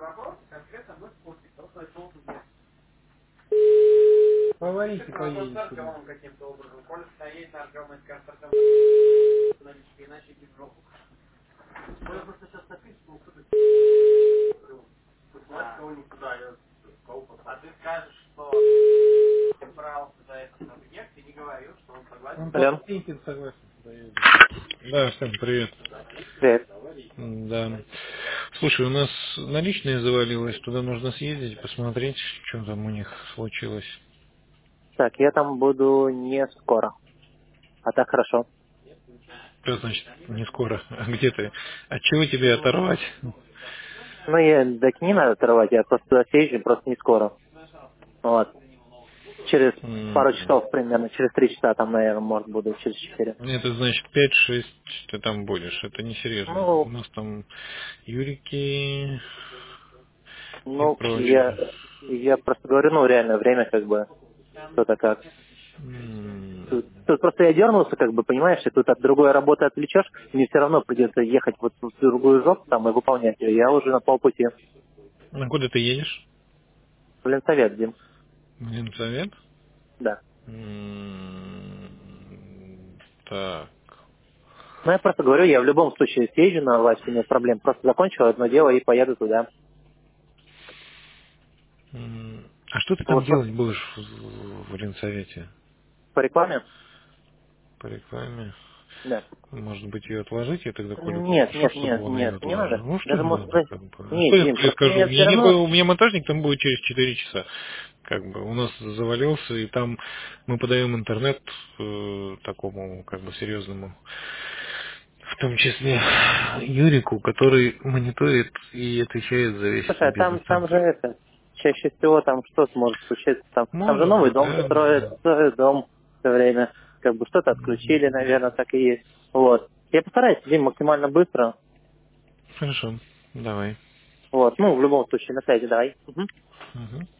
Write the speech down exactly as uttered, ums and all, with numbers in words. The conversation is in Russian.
Говорите, поедете. Он Алло, поедет, согласен, поедет. Да, всем привет. привет. М, Да. Слушай, у нас наличные завалилось, туда нужно съездить, посмотреть, что там у них случилось. Так, я там буду не скоро. А так хорошо. Что значит не скоро? А где ты? От чего тебе Ну, оторвать? ну, я так не надо оторвать, я просто туда съезжу, просто не скоро. Вот. Через М, пару часов примерно, через три часа там, наверное, может, буду, через четыре. Это значит пять-шесть ты там будешь. Это несерьезно. У Ну, нас там Юрики и ну, прочее. я, я просто говорю, ну, реально, время как бы, кто-то как. М, Тут, тут просто я дернулся, как бы, понимаешь, и тут от другой работы отвлечешь, мне все равно придется ехать вот в другую жопу там и выполнять ее. Я уже на полпути. А куда ты едешь? Блин, совет, Дим. В Ленсовет? Да. М, Так. Ну, я просто говорю, я в любом случае съезжу на Ваську, нет проблем. Просто закончу одно дело и поеду туда. М, А что ты там Вот по, делать будешь в, в Ленсовете? по рекламе? По рекламе? Да. Может быть, ее отложить, я тогда Колю Нет, попрошу, нет, чтобы нет, он ее нет, не отложил. надо. Ну, что Даже не может... надо, да- как бы. А что Нет, я Дим, Коле просто скажу? У мне все меня, не было, равно... у меня монтажник там будет через четыре часа. Как бы у нас завалился, и там мы подаем интернет э, такому, как бы, серьезному, в том числе Юрику, который мониторит и отвечает за весь Слушай, этот а там, там же бизнес-центр. это... Чаще всего там что может случиться? Там, там же Может новый быть, дом да, строят, да. строят дом все время. Как бы что-то отключили, наверное, так и есть. Вот. Я постараюсь, Дим, максимально быстро. Хорошо, давай. Вот. Ну, в любом случае, на связи давай. Мгм. Мгм.